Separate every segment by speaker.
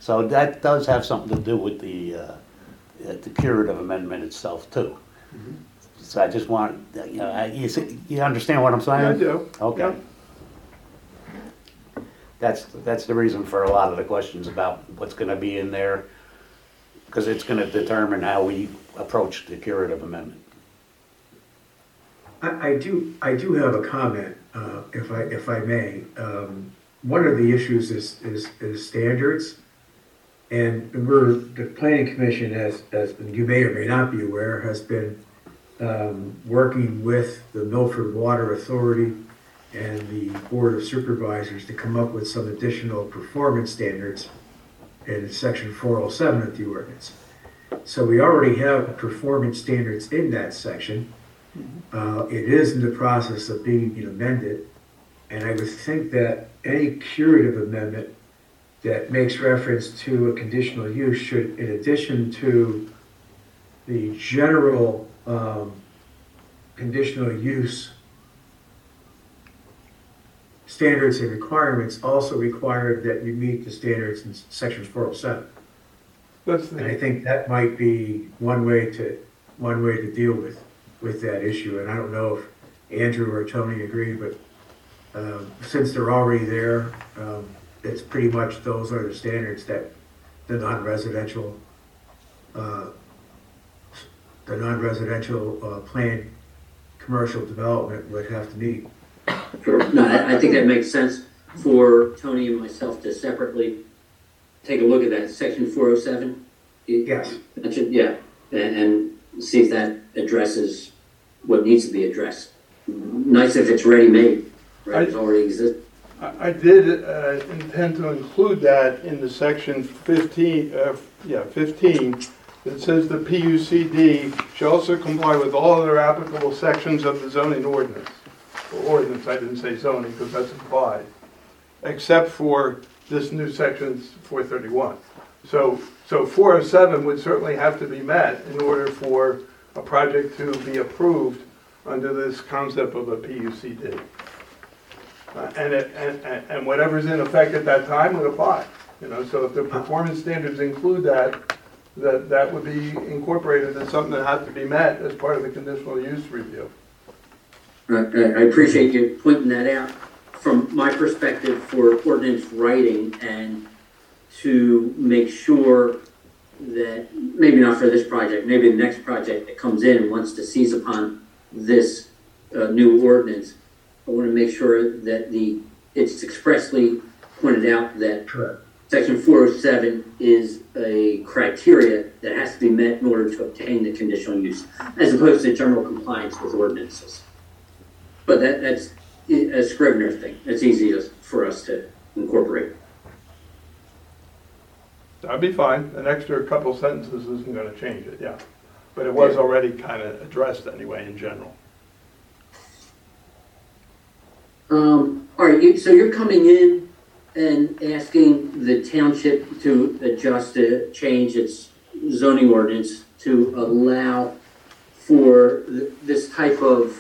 Speaker 1: So that does have something to do with the curative amendment itself too. So I just want, you understand what I'm saying?
Speaker 2: Yeah, I do.
Speaker 1: Okay.
Speaker 2: Yeah.
Speaker 1: That's the reason for a lot of the questions about what's gonna be in there, because it's gonna determine how we approach the curative amendment.
Speaker 3: I do have a comment, if I may. One of the issues is standards. And the planning commission has, you may or may not be aware, has been working with the Milford Water Authority and the Board of Supervisors to come up with some additional performance standards in section 407 of the ordinance. So we already have performance standards in that section. It is in the process of being amended, and I would think that any curative amendment that makes reference to a conditional use should, in addition to the general conditional use standards and requirements, also require that you meet the standards in section 407. And I think that might be one way to deal with that issue. And I don't know if Andrew or Tony agree, but since they're already there, it's pretty much those are the standards that the non-residential planned commercial development would have to meet.
Speaker 4: Sure. No, I think that makes sense for Tony and myself to separately take a look at that section 407.
Speaker 3: Yes.
Speaker 4: Yeah, and see if that addresses what needs to be addressed. Nice if it's ready-made, right? It's already exists.
Speaker 2: I did intend to include that in the section 15, 15, that says the PUCD shall also comply with all other applicable sections of the zoning ordinance. Or ordinance, I didn't say zoning because that's implied, except for this new section 431. So 407 would certainly have to be met in order for a project to be approved under this concept of a PUCD. And whatever's in effect at that time would apply. So if the performance standards include that would be incorporated as something that had to be met as part of the conditional use review.
Speaker 4: I appreciate you pointing that out. From my perspective, for ordinance writing and to make sure that, maybe not for this project, maybe the next project that comes in wants to seize upon this new ordinance, I want to make sure that it's expressly pointed out that
Speaker 3: Correct.
Speaker 4: Section 407 is a criteria that has to be met in order to obtain the conditional use, as opposed to general compliance with ordinances. But that's a Scrivener thing. It's easy for us to incorporate.
Speaker 2: That'd be fine. An extra couple sentences isn't going to change it, yeah. But it was already kind of addressed anyway in general.
Speaker 4: All right, so you're coming in and asking the township to change its zoning ordinance to allow for this type of,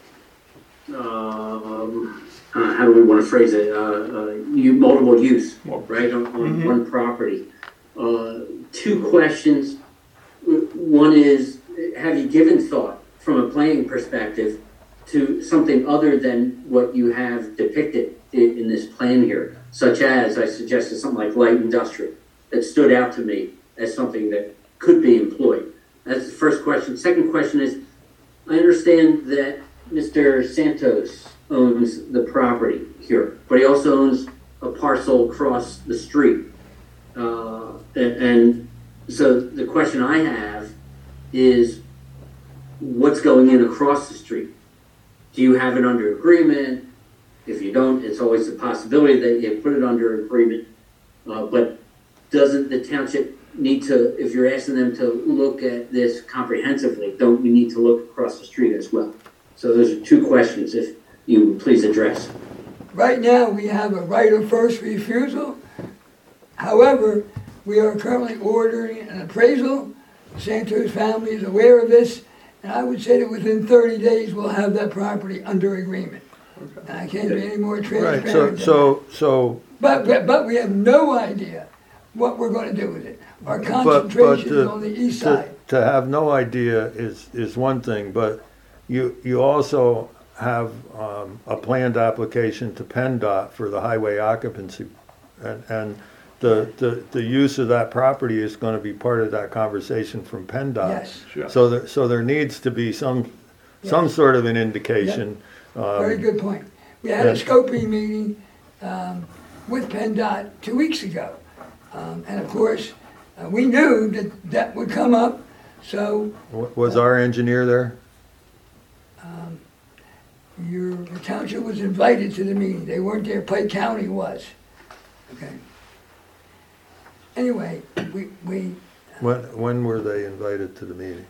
Speaker 4: how do we want to phrase it, multiple use, right, on one property. Two questions. One is, have you given thought from a planning perspective to something other than what you have depicted in this plan here, such as, I suggested something like light industrial, that stood out to me as something that could be employed. That's the first question. Second question is, I understand that Mr. Santos owns the property here, but he also owns a parcel across the street. And so the question I have is, what's going in across the street? Do you have it under agreement? If you don't, it's always a possibility that you put it under agreement. But doesn't the township need to, if you're asking them to look at this comprehensively, don't we need to look across the street as well? So those are two questions, if you would please address.
Speaker 5: Right now, we have a right of first refusal. However, we are currently ordering an appraisal. The Santos family is aware of this. And I would say that within 30 days, we'll have that property under agreement. Okay. And I can't be any more transparent.
Speaker 2: Right, so
Speaker 5: But we have no idea what we're gonna do with it. Our
Speaker 6: But
Speaker 5: concentration is on the east side.
Speaker 6: to have no idea is one thing, but you also have a planned application to PennDOT for the highway occupancy. And the use of that property is gonna be part of that conversation from PennDOT.
Speaker 5: Yes,
Speaker 2: Sure.
Speaker 6: So there needs to be some sort of an indication.
Speaker 5: very good point. We had a scoping meeting with PennDOT 2 weeks ago. And of course, we knew that would come up, so
Speaker 6: Was our engineer there?
Speaker 5: the township was invited to the meeting. They weren't there, Pike County was. Okay. Anyway, we
Speaker 6: When were they invited to the meeting?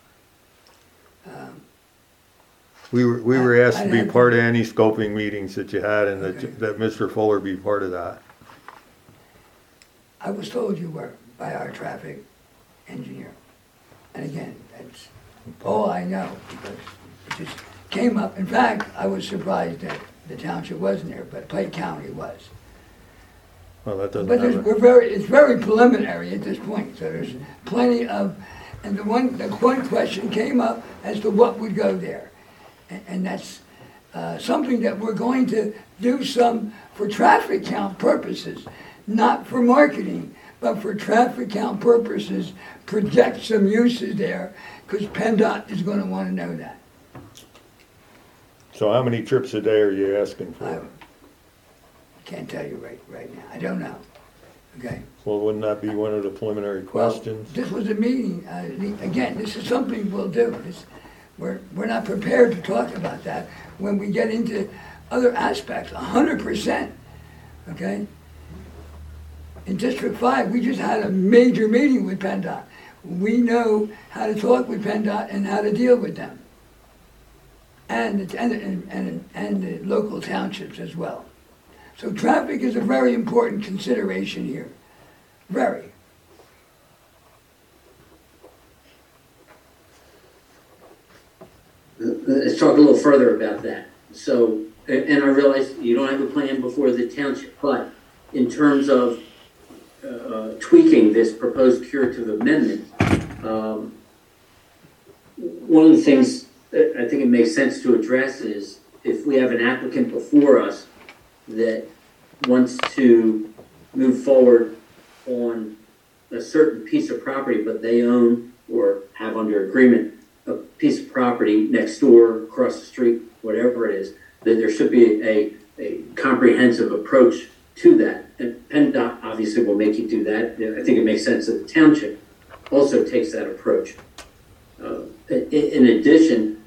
Speaker 6: We were asked to
Speaker 5: I
Speaker 6: be
Speaker 5: had-
Speaker 6: part of any scoping meetings that you had, and that Mr. Fuller be part of that.
Speaker 5: I was told you were by our traffic engineer. And again, that's all I know, because it just came up. In fact, I was surprised that the township wasn't there, but Pike County was.
Speaker 6: Well, that doesn't
Speaker 5: But
Speaker 6: have
Speaker 5: it's very preliminary at this point, so there's plenty of, and the one question came up as to what would go there. And that's something that we're going to do some for traffic count purposes, not for marketing, but for traffic count purposes, project some uses there, because PennDOT is gonna wanna know that.
Speaker 6: So how many trips a day are you asking
Speaker 5: I
Speaker 6: for?
Speaker 5: can't tell you right now, I don't know, okay?
Speaker 6: Well, wouldn't that be one of the preliminary
Speaker 5: Well,
Speaker 6: questions?
Speaker 5: this was a meeting, again, this is something we'll do. We're not prepared to talk about that when we get into other aspects, 100%, okay? In District 5, we just had a major meeting with PennDOT. We know how to talk with PennDOT and how to deal with them. And the local townships as well. So traffic is a very important consideration here, very.
Speaker 4: Let's talk a little further about that. So, and I realize you don't have a plan before the township, but in terms of tweaking this proposed curative amendment, one of the things that I think it makes sense to address is if we have an applicant before us that wants to move forward on a certain piece of property, but they own or have under agreement a piece of property next door, across the street, whatever it is, then there should be a comprehensive approach to that. And PennDOT obviously will make you do that. I think it makes sense that the township also takes that approach. In addition,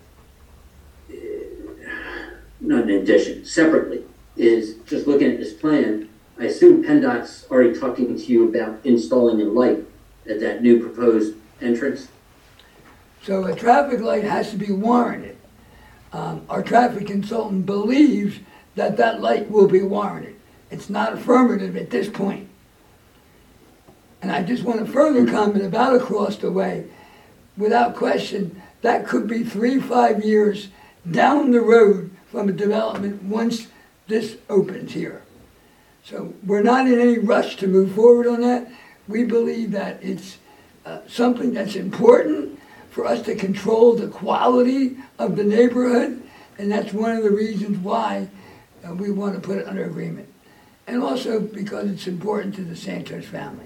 Speaker 4: not in addition, separately, is just looking at this plan, I assume PennDOT's already talking to you about installing a light at that new proposed entrance?
Speaker 5: So a traffic light has to be warranted. Our traffic consultant believes that that light will be warranted. It's not affirmative at this point. And I just want to further comment about across the way. Without question, that could be 3-5 years down the road from a development once this opens here. So we're not in any rush to move forward on that. We believe that it's something that's important for us to control the quality of the neighborhood, and that's one of the reasons why we want to put it under agreement. And also because it's important to the Santos family.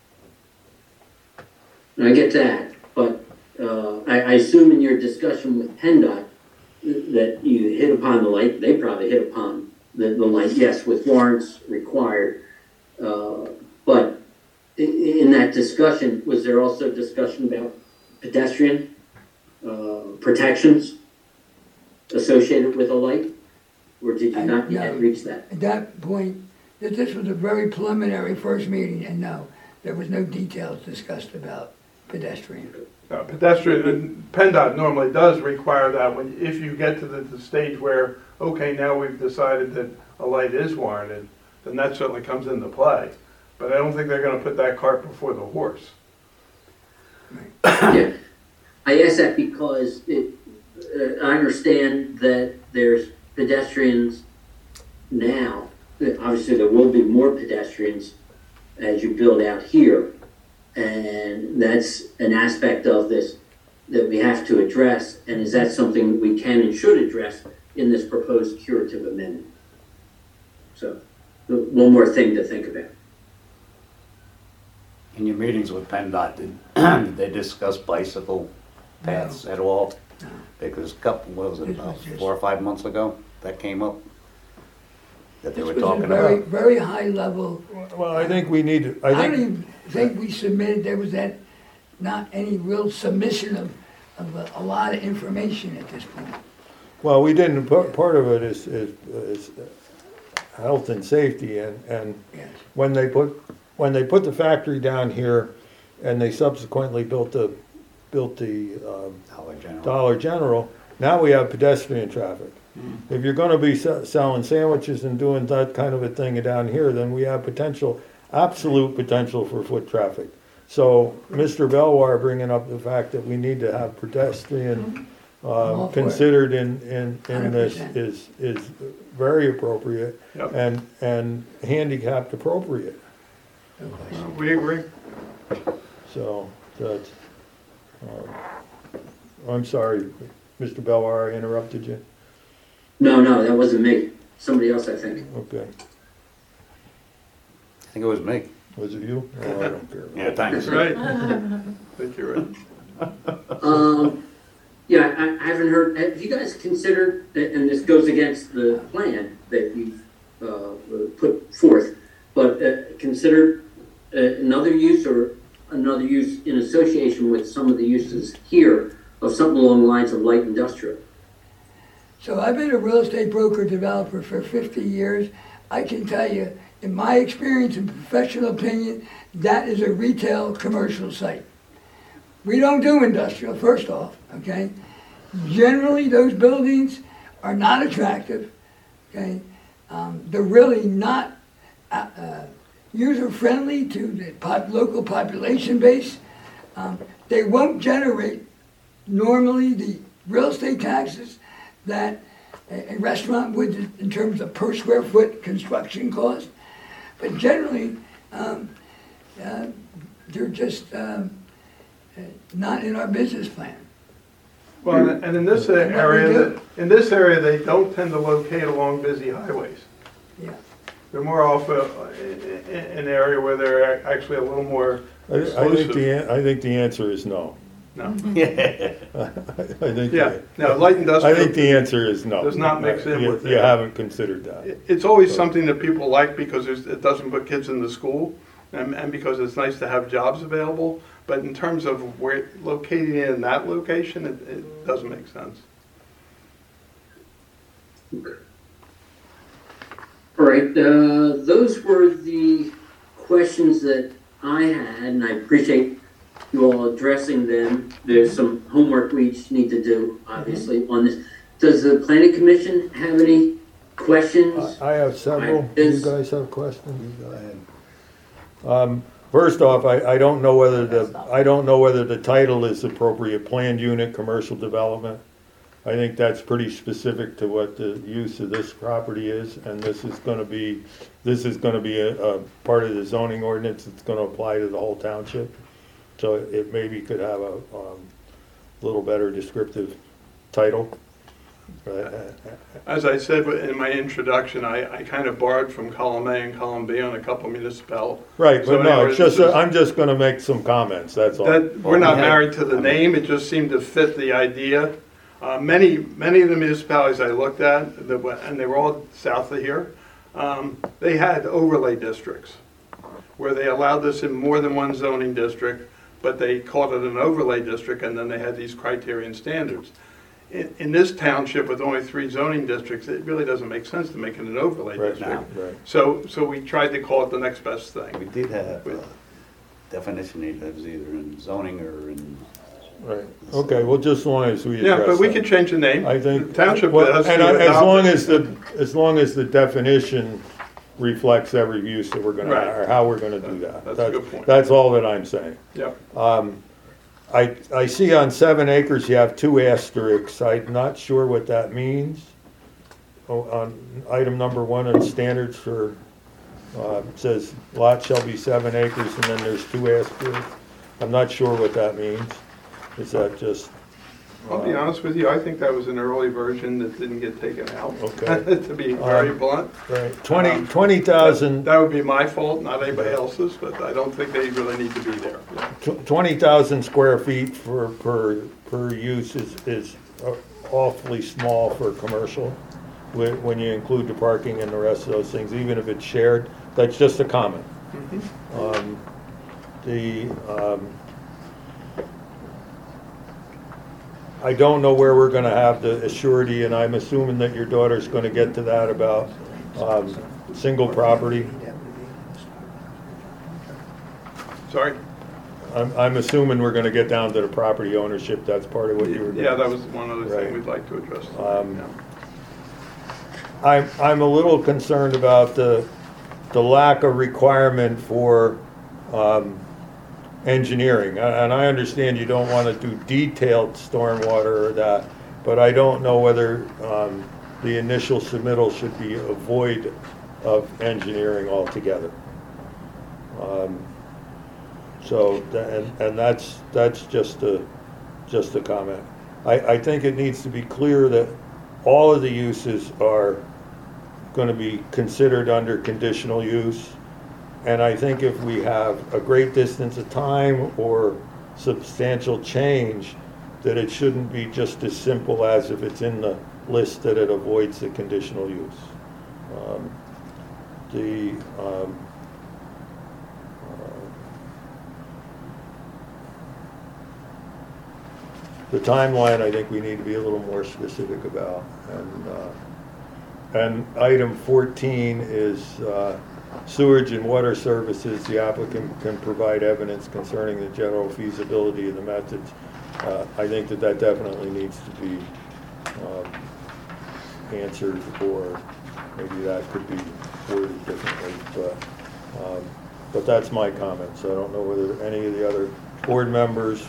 Speaker 4: I get that, but I assume in your discussion with PennDOT that you hit upon the light, they probably hit upon the light, yes, with warrants required. But in that discussion, was there also discussion about pedestrian protections associated with a light? Or did you not yet reach that?
Speaker 5: At that point, this was a very preliminary first meeting, and no, there was no details discussed about pedestrian.
Speaker 2: Pedestrian, and PennDOT normally does require that if you get to the stage where, okay, now we've decided that a light is warranted, then that certainly comes into play. But I don't think they're gonna put that cart before the horse.
Speaker 4: Yeah, I ask that because I understand that there's pedestrians now. Obviously, there will be more pedestrians as you build out here. And that's an aspect of this that we have to address. And is that something we can and should address in this proposed curative amendment? So, one more thing to think about.
Speaker 1: In your meetings with PennDOT, did they discuss bicycle paths at all? Because a couple, what was it, about 4 or 5 months ago, that came up? That they
Speaker 5: This
Speaker 1: were
Speaker 5: was a
Speaker 1: talking
Speaker 5: very,
Speaker 1: about?
Speaker 5: very high level.
Speaker 6: Well, I think we need to,
Speaker 5: I
Speaker 6: I
Speaker 5: don't
Speaker 6: think,
Speaker 5: even think we submitted, there was that, not any real submission of a lot of information at this point.
Speaker 6: well, we didn't, part of it is health and safety, and
Speaker 5: Yes.
Speaker 6: when they put the factory down here, and they subsequently built the
Speaker 1: Dollar General.
Speaker 6: Dollar General, now we have pedestrian traffic. If you're gonna be selling sandwiches and doing that kind of a thing down here, then we have absolute potential for foot traffic. So, Mr. Belwar bringing up the fact that we need to have pedestrian,
Speaker 5: all for it.
Speaker 6: considered in this
Speaker 5: 100%.
Speaker 6: is very appropriate
Speaker 2: Yep.
Speaker 6: and handicapped appropriate.
Speaker 5: No question.
Speaker 2: We agree.
Speaker 6: So, that's, I'm sorry, Mr. Belwar, I interrupted you.
Speaker 4: No, that wasn't me. Somebody else, I think.
Speaker 6: Okay,
Speaker 1: I think it was me.
Speaker 6: was it you? Oh, I don't care.
Speaker 1: Yeah, thanks.
Speaker 2: That's right. I think you're right.
Speaker 4: Yeah, I haven't heard, have you guys considered, and this goes against the plan that you've put forth, but considered another use or another use in association with some of the uses here of something along the lines of light industrial?
Speaker 5: So I've been a real estate broker developer for 50 years. I can tell you, in my experience and professional opinion, that is a retail commercial site. We don't do industrial, first off, okay? Generally, those buildings are not attractive, okay? They're really not user-friendly to the local population base. They won't generate normally the real estate taxes that a restaurant would in terms of per square foot construction cost. But generally, they're just not in our business plan.
Speaker 2: Well, and in this area, they don't tend to locate along busy highways.
Speaker 5: Yeah.
Speaker 2: They're more off an area where they're actually a little more
Speaker 6: I think
Speaker 2: exclusive.
Speaker 6: I think the answer is no.
Speaker 2: No.
Speaker 1: Yeah.
Speaker 6: I think,
Speaker 2: Yeah, no, light
Speaker 6: I
Speaker 2: industrial.
Speaker 6: think the answer is no.
Speaker 2: Does not mix in with
Speaker 6: You
Speaker 2: that.
Speaker 6: haven't considered that.
Speaker 2: It's always something that people like because it doesn't put kids into school and because it's nice to have jobs available. But in terms of where locating it in that location, it doesn't make sense.
Speaker 4: All right, those were the questions that I had, and I appreciate you all addressing them. There's some homework we each need to do, obviously, on this. Does the planning commission have any questions?
Speaker 6: I have several.
Speaker 4: Right,
Speaker 6: Do you
Speaker 4: this-
Speaker 6: guys have questions? Go ahead. First off, I don't know whether the title is appropriate, planned unit, commercial development. I think that's pretty specific to what the use of this property is, and this is gonna be a part of the zoning ordinance that's gonna apply to the whole township. So it maybe could have a little better descriptive title.
Speaker 2: As I said in my introduction, I kind of borrowed from column A and column B on a couple municipal.
Speaker 6: Right, but no,
Speaker 2: zoning
Speaker 6: it's just,
Speaker 2: ordinances.
Speaker 6: I'm just gonna make some comments, that's all.
Speaker 2: That, we're not married to the name, it just seemed to fit the idea. Many of the municipalities I looked at, and they were all south of here, they had overlay districts where they allowed this in more than one zoning district, but they called it an overlay district, and then they had these criterion standards. In this township with only 3 zoning districts, it really doesn't make sense to make it an overlay
Speaker 6: Right
Speaker 2: district.
Speaker 6: now, right.
Speaker 2: So we tried to call it the next best
Speaker 1: We
Speaker 2: thing.
Speaker 1: did have a definition, it was either in zoning or in,
Speaker 6: Right, okay, well, just as long as we
Speaker 2: Yeah,
Speaker 6: address
Speaker 2: but we
Speaker 6: that.
Speaker 2: could change the name.
Speaker 6: I think.
Speaker 2: The township
Speaker 6: well,
Speaker 2: has to
Speaker 6: and
Speaker 2: adopt
Speaker 6: as long as the definition reflects every use that we're gonna,
Speaker 2: Right.
Speaker 6: or how we're gonna do that.
Speaker 2: That's a good point.
Speaker 6: That's all that I'm saying.
Speaker 2: Yep.
Speaker 6: I see on 7 acres you have 2 asterisks, I'm not sure what that means. On item number 1 on standards for It says lot shall be 7 acres, and then there's 2 asterisks. I'm not sure what that means. Is that just?
Speaker 2: I'll be honest with you, I think that was an early version that didn't get taken out.
Speaker 6: Okay.
Speaker 2: To be very blunt.
Speaker 6: Right, 20,000.
Speaker 2: That would be my fault, not anybody else's, but I don't think they really need to be there.
Speaker 6: 20,000 square feet per use is awfully small for commercial, when you include the parking and the rest of those things, even if it's shared. That's just a comment. I don't know where we're gonna have the surety, and I'm assuming that your daughter's gonna get to that about single property.
Speaker 2: Sorry?
Speaker 6: I'm assuming we're gonna get down to the property ownership. That's part of what you were doing.
Speaker 2: Yeah, that was one other
Speaker 6: Right.
Speaker 2: thing we'd like to address.
Speaker 6: I'm a little concerned about the lack of requirement for engineering. And I understand you don't want to do detailed stormwater or that, but I don't know whether the initial submittal should be void of engineering altogether. And that's just a comment. I think it needs to be clear that all of the uses are going to be considered under conditional use. And I think if we have a great distance of time or substantial change, that it shouldn't be just as simple as if it's in the list that it avoids the conditional use. The timeline, I think we need to be a little more specific about. And item 14 is sewage and water services. The applicant can provide evidence concerning the general feasibility of the methods. I think that definitely needs to be answered, or maybe that could be worded differently. But that's my comments. I don't know whether any of the other board members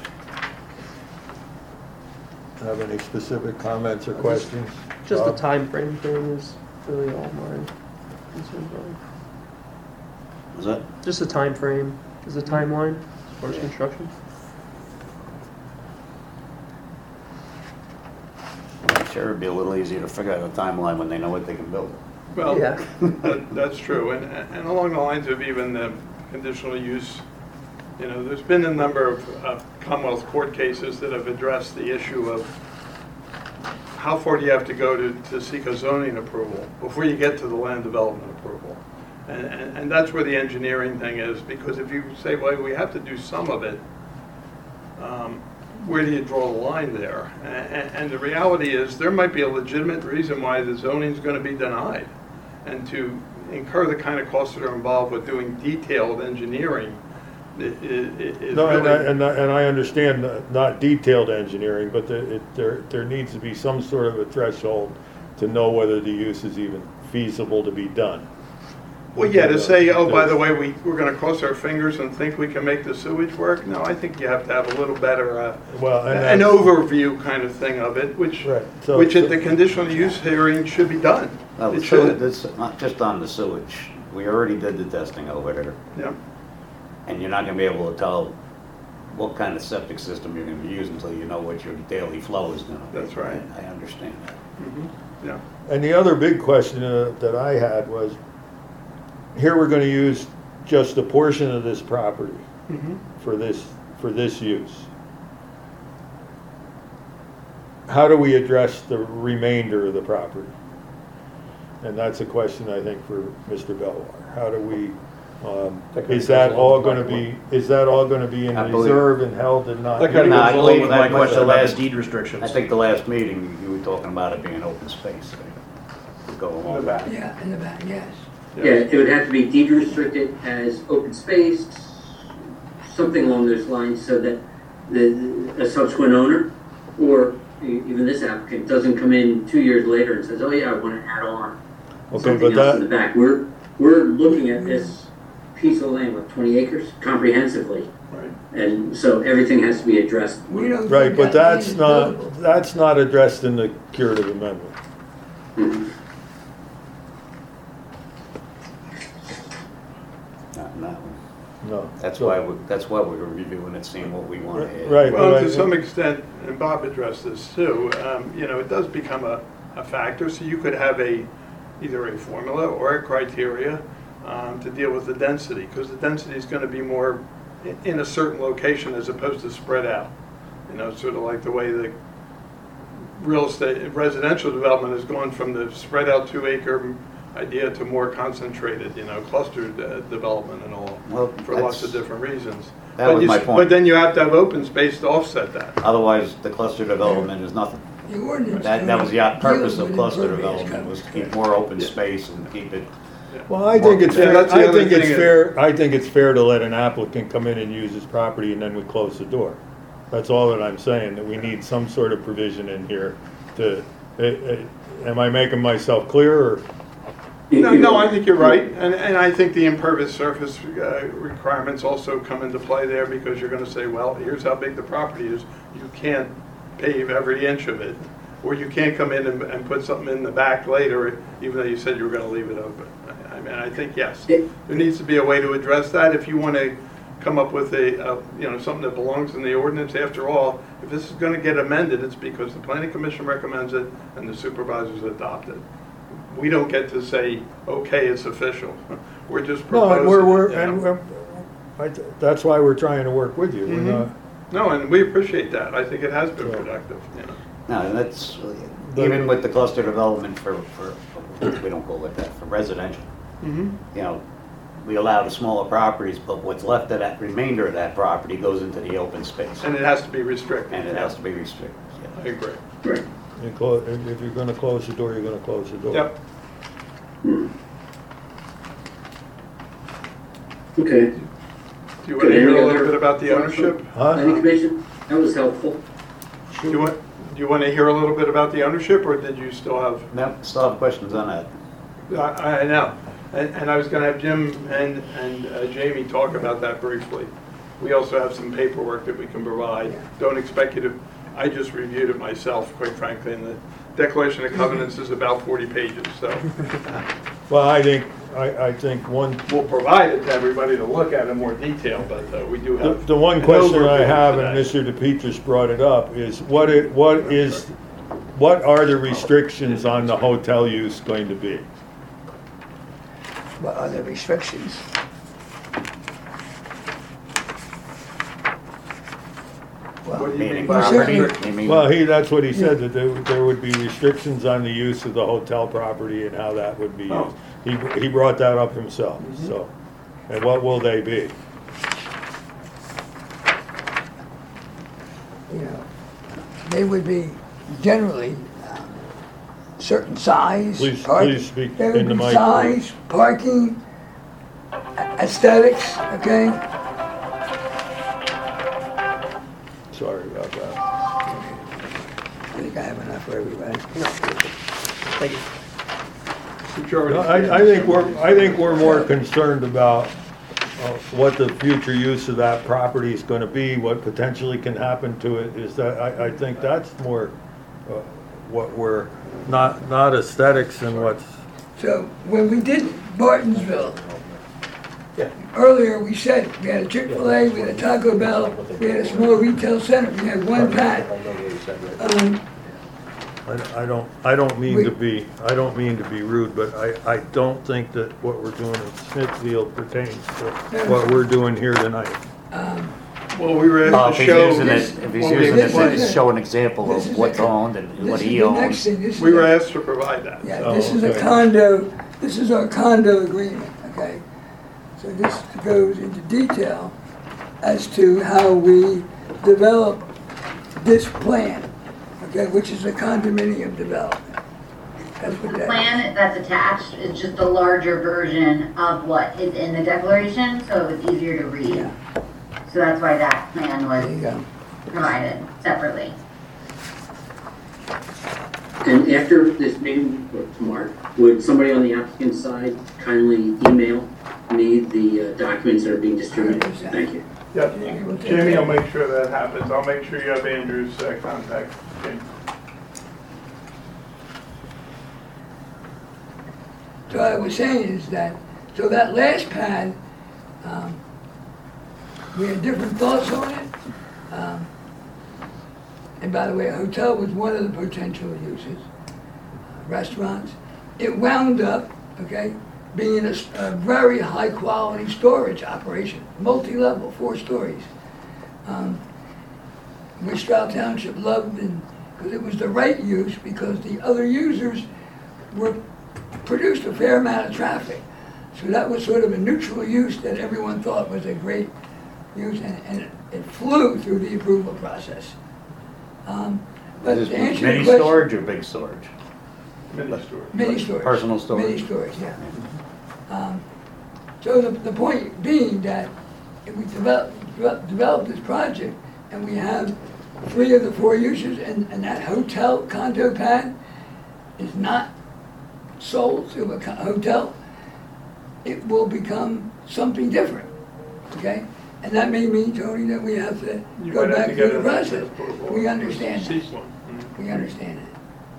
Speaker 6: have any specific comments or questions.
Speaker 7: Just the
Speaker 6: Bob?
Speaker 7: time frame thing is really all mine concerns are.
Speaker 1: Was that?
Speaker 7: Just the time frame, is the timeline as far as construction.
Speaker 1: Sure, it'd be a little easier to figure out a timeline when they know what they can build.
Speaker 2: Well,
Speaker 7: Yeah.
Speaker 2: that's true, and along the lines of even the conditional use, you know, there's been a number of Commonwealth court cases that have addressed the issue of how far do you have to go to seek a zoning approval before you get to the land development approval. And that's where the engineering thing is, because if you say, well, we have to do some of it, where do you draw the line there? And the reality is, there might be a legitimate reason why the zoning is going to be denied. And to incur the kind of costs that are involved with doing detailed engineering is
Speaker 6: No,
Speaker 2: really...
Speaker 6: and I understand not detailed engineering, but there needs to be some sort of a threshold to know whether the use is even feasible to be done.
Speaker 2: Well, yeah, to say, oh, by the way, we're going to cross our fingers and think we can make the sewage work? No, I think you have to have a little better,
Speaker 6: Well, and
Speaker 2: an
Speaker 6: that's-
Speaker 2: overview kind of thing of it, which
Speaker 6: Right.
Speaker 2: at the conditional use hearing should be done.
Speaker 1: Well,
Speaker 2: It should.
Speaker 1: it's not just on the sewage. We already did the testing over there,
Speaker 2: Yeah.
Speaker 1: and you're not gonna be able to tell what kind of septic system you're gonna be using until you know what your daily flow is gonna be.
Speaker 2: That's right.
Speaker 1: I understand that.
Speaker 2: Yeah.
Speaker 6: And the other big question that I had was, here we're going to use just a portion of this property for this use. How do we address the remainder of the property? And that's a question, I think, for Mr. Belwar. How do we, is that all going to be in
Speaker 1: I believe-
Speaker 6: reserve and held and not?
Speaker 8: That kind
Speaker 1: No,
Speaker 8: of
Speaker 1: I
Speaker 8: goes along
Speaker 1: believe
Speaker 8: with
Speaker 1: that
Speaker 8: my
Speaker 1: was the
Speaker 8: question about
Speaker 1: last-
Speaker 8: the deed restrictions.
Speaker 1: I think the last meeting, you were talking about it being open space. To go along with that.
Speaker 5: Yeah, in the back, yes.
Speaker 4: Yeah, it would have to be deed restricted as open space, something along those lines, so that a subsequent owner, or even this applicant, doesn't come in 2 years later and says, oh yeah, I want to add on
Speaker 6: Okay,
Speaker 4: something
Speaker 6: but
Speaker 4: else in the
Speaker 6: that,
Speaker 4: back. We're looking at this piece of land, 20 acres, comprehensively.
Speaker 2: Right.
Speaker 4: And so everything has to be addressed.
Speaker 5: We don't
Speaker 6: right,
Speaker 5: think
Speaker 6: but
Speaker 5: that
Speaker 6: that's
Speaker 5: land is buildable.
Speaker 6: that's not addressed in the curative amendment.
Speaker 4: Mhm.
Speaker 1: That's why we were reviewing it, seeing what we want to add.
Speaker 6: Right.
Speaker 2: Well,
Speaker 6: right.
Speaker 2: to some extent, and Bob addressed this too, it does become a factor, so you could have either a formula or a criteria to deal with the density, because the density is going to be more in a certain location as opposed to spread out. Sort of like the way the real estate, residential development has gone from the spread out 2-acre idea to more concentrated, clustered development and all,
Speaker 1: Well,
Speaker 2: for lots of different reasons.
Speaker 1: That was my
Speaker 2: But
Speaker 1: point.
Speaker 2: then you have to have open space to offset that.
Speaker 1: Otherwise, the cluster development is nothing.
Speaker 5: The ordinance.
Speaker 1: That was the purpose of
Speaker 5: deals with
Speaker 1: cluster
Speaker 5: impervious
Speaker 1: development, was to
Speaker 5: coverage.
Speaker 1: keep more open space and keep it.
Speaker 6: Well, I think it's
Speaker 2: Yeah,
Speaker 6: fair,
Speaker 2: that's the
Speaker 6: I
Speaker 2: other
Speaker 6: think it's
Speaker 2: thing.
Speaker 6: fair, I think it's fair to let an applicant come in and use his property and then we close the door. That's all that I'm saying, that we need some sort of provision in here to, am I making myself clear, or?
Speaker 2: No, I think you're right, and I think the impervious surface requirements also come into play there, because you're gonna say, well, here's how big the property is, you can't pave every inch of it, or you can't come in and put something in the back later, even though you said you were gonna leave it open. I think, yes, there needs to be a way to address that. If you wanna come up with something that belongs in the ordinance, after all, if this is gonna get amended, it's because the planning commission recommends it and the supervisors adopt it. We don't get to say, okay, it's official. We're just
Speaker 6: No,
Speaker 2: proposing.
Speaker 6: and that's why we're trying to work with you. We're not,
Speaker 2: No, and we appreciate that. I think it has been productive.
Speaker 1: No, and that's, even with the cluster development for, we don't call it that, for residential. We allow the smaller properties, but what's left of that, remainder of that property goes into the open space.
Speaker 2: And it has to be restricted.
Speaker 1: And it has to be restricted.
Speaker 2: I agree.
Speaker 4: Right.
Speaker 6: if you're gonna close the door, you're gonna close the door.
Speaker 2: Yep.
Speaker 4: Okay.
Speaker 2: Do you want to hear a little bit about the ownership?
Speaker 4: Planning
Speaker 6: Huh?
Speaker 4: commission, that was helpful.
Speaker 2: Do you want to hear a little bit about the ownership, or did you still have?
Speaker 1: No, still have questions on that.
Speaker 2: I know. And I was going to have Jim and Jamie talk about that briefly. We also have some paperwork that we can provide. Don't expect you to, I just reviewed it myself, quite frankly, and the Declaration of Covenants is about 40 pages, so
Speaker 6: Well, I think one,
Speaker 2: we'll provide it to everybody to look at in more detail, but we do have.
Speaker 6: the one
Speaker 2: an
Speaker 6: question I
Speaker 2: overview
Speaker 6: have, and
Speaker 2: today.
Speaker 6: Mr. DePietris brought it up, is what are the restrictions on the hotel use going to be?
Speaker 5: What are the restrictions?
Speaker 2: What do you
Speaker 1: Meaning
Speaker 2: mean by
Speaker 1: property,
Speaker 2: restrict?
Speaker 1: you mean-
Speaker 6: Well, that's what he said, that there would be restrictions on the use of the hotel property and how that would be
Speaker 2: Oh.
Speaker 6: used. He brought that up himself, so, and what will they be?
Speaker 5: They would be generally certain size.
Speaker 6: Please
Speaker 5: parking.
Speaker 6: speak
Speaker 5: They would
Speaker 6: in the
Speaker 5: be
Speaker 6: mic.
Speaker 5: size, parking, aesthetics, okay?
Speaker 6: Sorry about that.
Speaker 5: I think I have enough for everybody.
Speaker 7: Thank you.
Speaker 2: Majority
Speaker 6: No, I think we're more concerned about what the future use of that property is gonna be, what potentially can happen to it, is that, I think that's more what we're, not aesthetics and what's,
Speaker 5: So when we did Bartonsville, earlier we said we had a Chick-fil-A, we had a Taco Bell, we had a small retail center, we had one pad.
Speaker 6: I don't mean to be rude, but I don't think that what we're doing in Smithfield pertains to what we're doing here tonight.
Speaker 2: Well, we were
Speaker 1: If
Speaker 2: asked to
Speaker 1: he's
Speaker 2: show.
Speaker 1: using it, if he's
Speaker 2: well, we-
Speaker 1: using it,
Speaker 5: This is
Speaker 1: to show an example
Speaker 5: this
Speaker 1: of
Speaker 5: is
Speaker 1: what's
Speaker 5: a-
Speaker 1: owned and
Speaker 5: This
Speaker 1: what
Speaker 5: is
Speaker 1: he
Speaker 5: the next
Speaker 1: owns.
Speaker 5: thing. This is
Speaker 2: We were
Speaker 5: a-
Speaker 2: asked to provide that.
Speaker 5: Yeah,
Speaker 6: Oh,
Speaker 5: this is a
Speaker 6: okay.
Speaker 5: condo, this is our condo agreement, okay? So this goes into detail as to how we develop this plan, okay, which is a condominium development. That's what
Speaker 8: The
Speaker 5: that is.
Speaker 8: plan that's attached is just a larger version of what is in the declaration, so it was easier to read.
Speaker 5: Yeah.
Speaker 8: So that's why that plan
Speaker 5: There you
Speaker 8: was
Speaker 5: go.
Speaker 8: provided separately.
Speaker 4: And after this meeting, or tomorrow, would somebody on the applicant's side kindly email me the documents that are being distributed? Thank you.
Speaker 2: Yep. Jamie will make sure that happens. I'll make sure you have Andrew's contact. Okay.
Speaker 5: So what I was saying is that, so that last pad, We had different thoughts on it. And by the way, a hotel was one of the potential uses. Restaurants. It wound up, okay, being a very high-quality storage operation, multi-level, 4 stories. Which Stroud Township loved, and because it was the right use, because the other users produced a fair amount of traffic. So that was sort of a neutral use that everyone thought was a great use, and it flew through the approval process. But
Speaker 1: Is
Speaker 5: to
Speaker 1: this
Speaker 5: answer your
Speaker 1: mini
Speaker 5: question,
Speaker 1: storage or big storage?
Speaker 2: Mini storage.
Speaker 5: mini storage.
Speaker 1: Personal storage?
Speaker 5: Mini storage, yeah. So the point being that if we develop this project and we have 3 of the 4 uses and that hotel condo pad is not sold to a hotel, it will become something different, okay? And that may mean, Tony, that we have to
Speaker 2: You
Speaker 5: go
Speaker 2: might have
Speaker 5: back
Speaker 2: to
Speaker 5: through
Speaker 2: get
Speaker 5: the
Speaker 2: an
Speaker 5: process.
Speaker 2: access protocol.
Speaker 5: We understand that.
Speaker 2: Cease one.
Speaker 5: We understand it.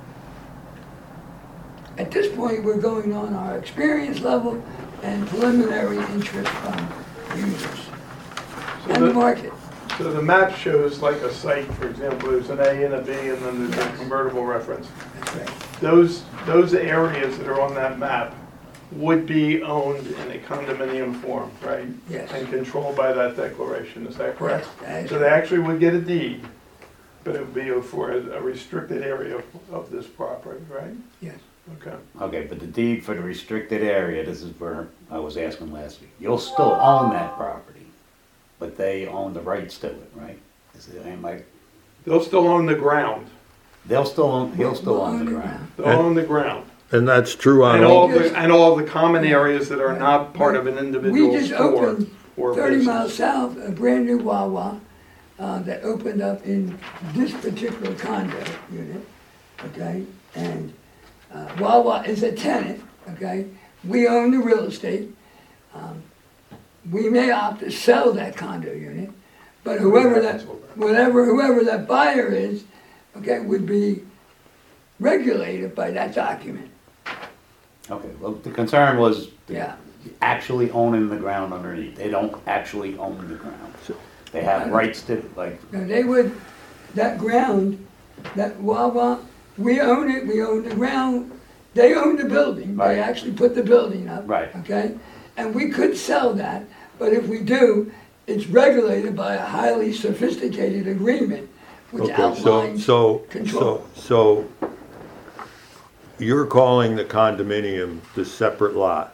Speaker 5: At this point, we're going on our experience level and preliminary interest from users
Speaker 2: So
Speaker 5: and the market.
Speaker 2: So the map shows like a site, for example, there's an A and a B, and then there's a convertible reference.
Speaker 5: That's right.
Speaker 2: Those areas that are on that map would be owned in a condominium form, right?
Speaker 5: Yes.
Speaker 2: And controlled by that declaration, is that correct?
Speaker 5: That is
Speaker 2: So they actually would get a deed, but it would be for a restricted area of this property, right?
Speaker 5: Yes.
Speaker 2: Okay.
Speaker 1: Okay, but the deed for the restricted area, this is where I was asking last week. You'll still own that property, but they own the rights to it, right?
Speaker 2: They'll still own the ground.
Speaker 1: He'll still own the ground.
Speaker 2: They'll own the ground.
Speaker 6: And that's true on
Speaker 2: And
Speaker 6: all,
Speaker 2: all the common areas that are not part of an
Speaker 5: We
Speaker 2: individual
Speaker 5: just
Speaker 2: store
Speaker 5: opened
Speaker 2: or
Speaker 5: 30
Speaker 2: business.
Speaker 5: miles south, a brand new Wawa that opened up in this particular condo unit, okay? And Wawa is a tenant, okay? We own the real estate. We may opt to sell that condo unit, but whoever that buyer is, okay, would be regulated by that document.
Speaker 1: Okay, well, the concern was
Speaker 5: Yeah.
Speaker 1: actually owning the ground underneath. They don't actually own the ground. They have rights to, like,
Speaker 5: Now, they would, that ground, that Wawa, we own it, we own the ground, they own the building.
Speaker 1: Right.
Speaker 5: They actually put the building up.
Speaker 1: Right.
Speaker 5: Okay? And we could sell that, but if we do, it's regulated by a highly sophisticated agreement, which
Speaker 6: okay,
Speaker 5: outlines control.
Speaker 6: so you're calling the condominium the separate lot.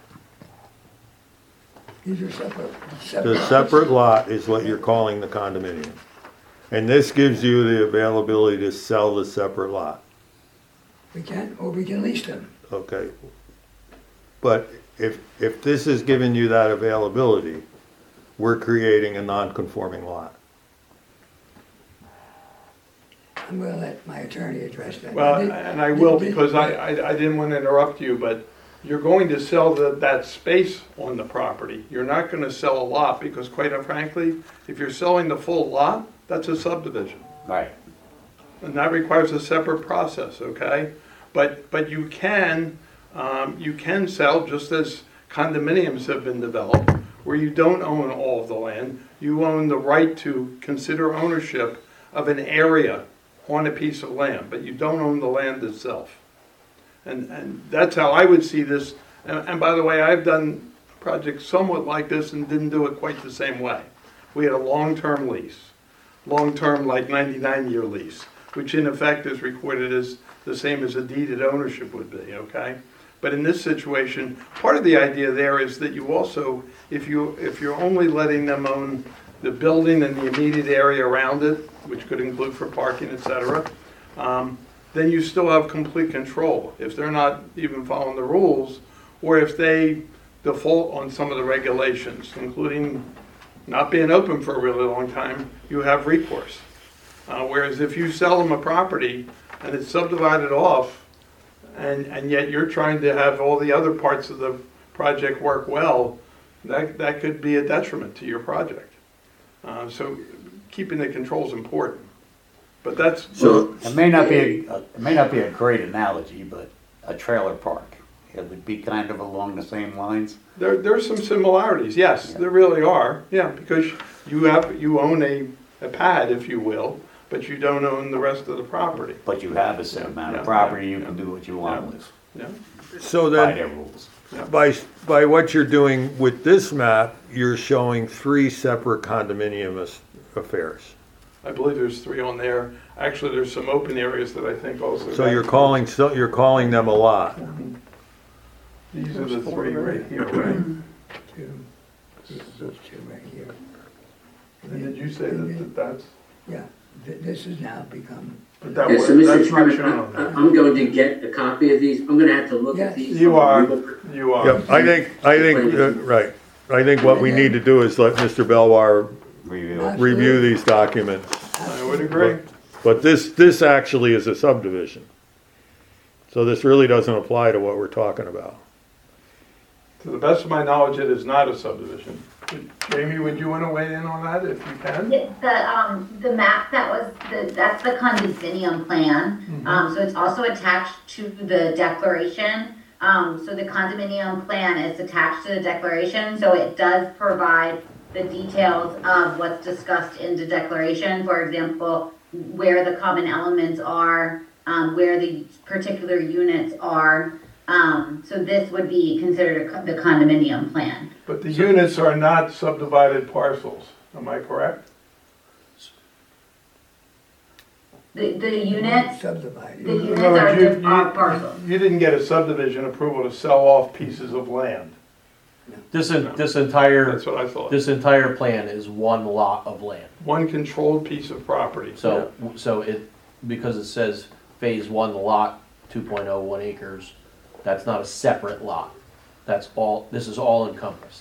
Speaker 5: These are separate.
Speaker 6: The separate lot is what you're calling the condominium. And this gives you the availability to sell the separate lot.
Speaker 5: We can, or we can lease them.
Speaker 6: Okay. But if this is giving you that availability, we're creating a non-conforming lot.
Speaker 5: I'm gonna let my attorney address that.
Speaker 2: Well, and I will, because I didn't want to interrupt you, but you're going to sell that space on the property. You're not going to sell a lot, because quite frankly, if you're selling the full lot, that's a subdivision.
Speaker 1: right.
Speaker 2: And that requires a separate process, okay? But you can sell, just as condominiums have been developed, where you don't own all of the land. You own the right to consider ownership of an area on a piece of land, but you don't own the land itself. And that's how I would see this. And by the way, I've done projects somewhat like this and didn't do it quite the same way. We had a long-term lease, long-term like 99-year lease, which in effect is recorded as the same as a deeded ownership would be, okay? But in this situation, part of the idea there is that you also, if you're only letting them own the building and the immediate area around it, which could include for parking, et cetera, then you still have complete control. If they're not even following the rules, or if they default on some of the regulations, including not being open for a really long time, you have recourse. Whereas if you sell them a property and it's subdivided off, and yet you're trying to have all the other parts of the project work well, that could be a detriment to your project. So keeping the control is important. But that's
Speaker 1: It may not be a great analogy, but a trailer park. It would be kind of along the same lines.
Speaker 2: There's some similarities, yes, there really are, yeah, because you own a pad, if you will, but you don't own the rest of the property.
Speaker 1: But you have a set amount
Speaker 2: Yeah.
Speaker 1: of property, you can do what you want with,
Speaker 2: Yeah,
Speaker 6: So
Speaker 1: by
Speaker 6: then,
Speaker 1: their rules.
Speaker 6: by what you're doing with this map, you're showing 3 separate condominium affairs.
Speaker 2: I believe there's 3 on there. Actually, there's some open areas that I think also.
Speaker 6: So you're calling them a lot.
Speaker 2: These are the 3 right here, right?
Speaker 5: Two. Those two right here.
Speaker 2: And did you say that that's,
Speaker 5: Yeah, this has now become,
Speaker 2: but that
Speaker 4: Yeah,
Speaker 2: was,
Speaker 4: so Mr.
Speaker 2: that's not
Speaker 4: Chairman,
Speaker 2: shown on there.
Speaker 4: I'm going to get a copy of these. I'm gonna have to look
Speaker 5: Yes.
Speaker 4: at these.
Speaker 2: You are,
Speaker 4: from a
Speaker 2: you are.
Speaker 6: Yep, I think, right. I think what we need to do is let Mr. Belwar
Speaker 1: Review it.
Speaker 6: review these documents.
Speaker 2: I would agree.
Speaker 6: But this actually is a subdivision. So this really doesn't apply to what we're talking about.
Speaker 2: To the best of my knowledge, it is not a subdivision. Jamie, would you want to weigh in on that if you can?
Speaker 8: The map that was, that's the condominium plan. So it's also attached to the declaration. So the condominium plan is attached to the declaration, so it does provide the details of what's discussed in the declaration. For example, where the common elements are, where the particular units are. So this would be considered the condominium plan.
Speaker 2: But the units are not subdivided parcels, am I correct?
Speaker 8: The units,
Speaker 5: subdivided.
Speaker 8: the units
Speaker 2: No,
Speaker 8: are
Speaker 2: you-
Speaker 8: just parcels.
Speaker 2: You didn't get a subdivision approval to sell off pieces of land.
Speaker 7: This entire,
Speaker 2: That's what I thought.
Speaker 7: this entire plan is one lot of land.
Speaker 2: One controlled piece of property.
Speaker 7: So because it says phase 1 lot, 2.01 acres, that's not a separate lot. That's all, this is all encompassed.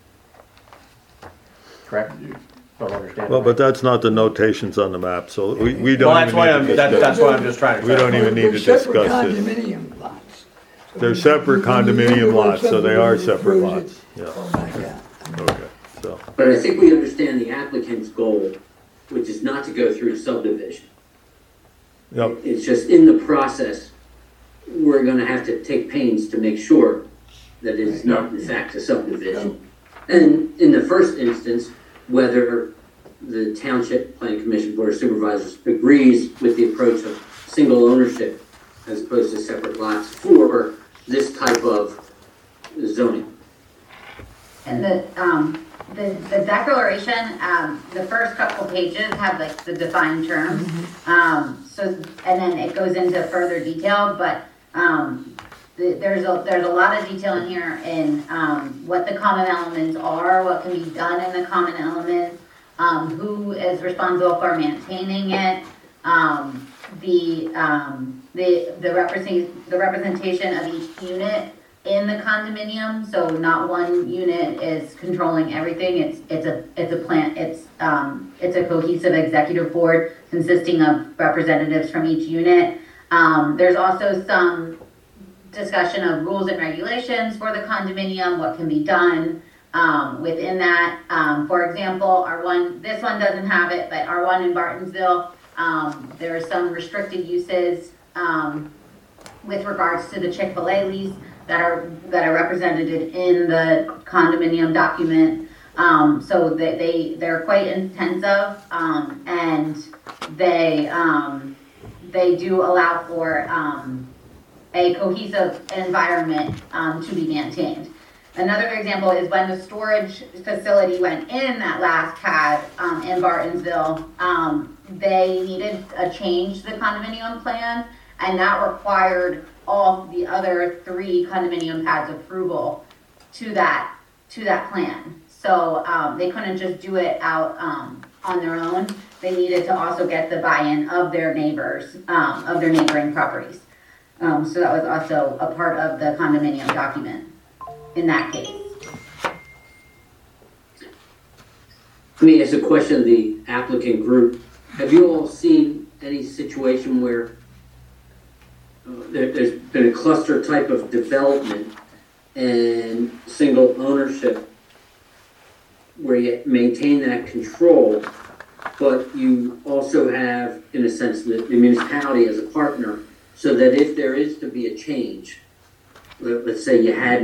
Speaker 7: Correct? Don't understand.
Speaker 6: Well, but that's not the notations on the map, so we don't
Speaker 7: Well, that's why
Speaker 6: even need to discuss.
Speaker 7: that's why I'm just trying to.
Speaker 6: We don't even need to
Speaker 5: They're separate
Speaker 6: discuss it.
Speaker 5: condominium lots. So
Speaker 6: They're
Speaker 5: we-
Speaker 6: separate
Speaker 5: we- we need to
Speaker 6: condominium
Speaker 5: go
Speaker 6: lots, so they are
Speaker 5: subdivision
Speaker 6: separate
Speaker 5: approved
Speaker 6: lots.
Speaker 5: it,
Speaker 6: Yeah,
Speaker 5: go back out.
Speaker 6: okay, so,
Speaker 4: But I think we understand the applicant's goal, which is not to go through subdivision.
Speaker 6: yep,
Speaker 4: It's just in the process, we're gonna have to take pains to make sure that it's not in fact a subdivision. And in the first instance, whether the Township Plan Commission Board of Supervisors agrees with the approach of single ownership as opposed to separate lots for this type of zoning.
Speaker 8: And the declaration, the first couple pages have like the defined terms. So, and then it goes into further detail, but, there's a lot of detail in here in, what the common elements are, what can be done in the common elements, who is responsible for maintaining it, the representation of each unit in the condominium, so not one unit is controlling everything. It's a cohesive executive board consisting of representatives from each unit. There's also some discussion of rules and regulations for the condominium, what can be done within that. For example, this one doesn't have it, but R1 in Bartonsville, there are some restricted uses with regards to the Chick-fil-A lease that are represented in the condominium document. So that they're quite intensive, and they do allow for a cohesive environment to be maintained. Another example is when the storage facility went in that last pad in Bartonsville, they needed a change to the condominium plan, and that required all the other 3 condominium pads approval to that plan. So they couldn't just do it out on their own. They needed to also get the buy-in of their neighbors, of their neighboring properties. So that was also a part of the condominium document in that case.
Speaker 4: Let me ask a question of the applicant group. Have you all seen any situation where there's been a cluster type of development and single ownership where you maintain that control, but you also have, in a sense, the municipality as a partner, so that if there is to be a change, let's say you had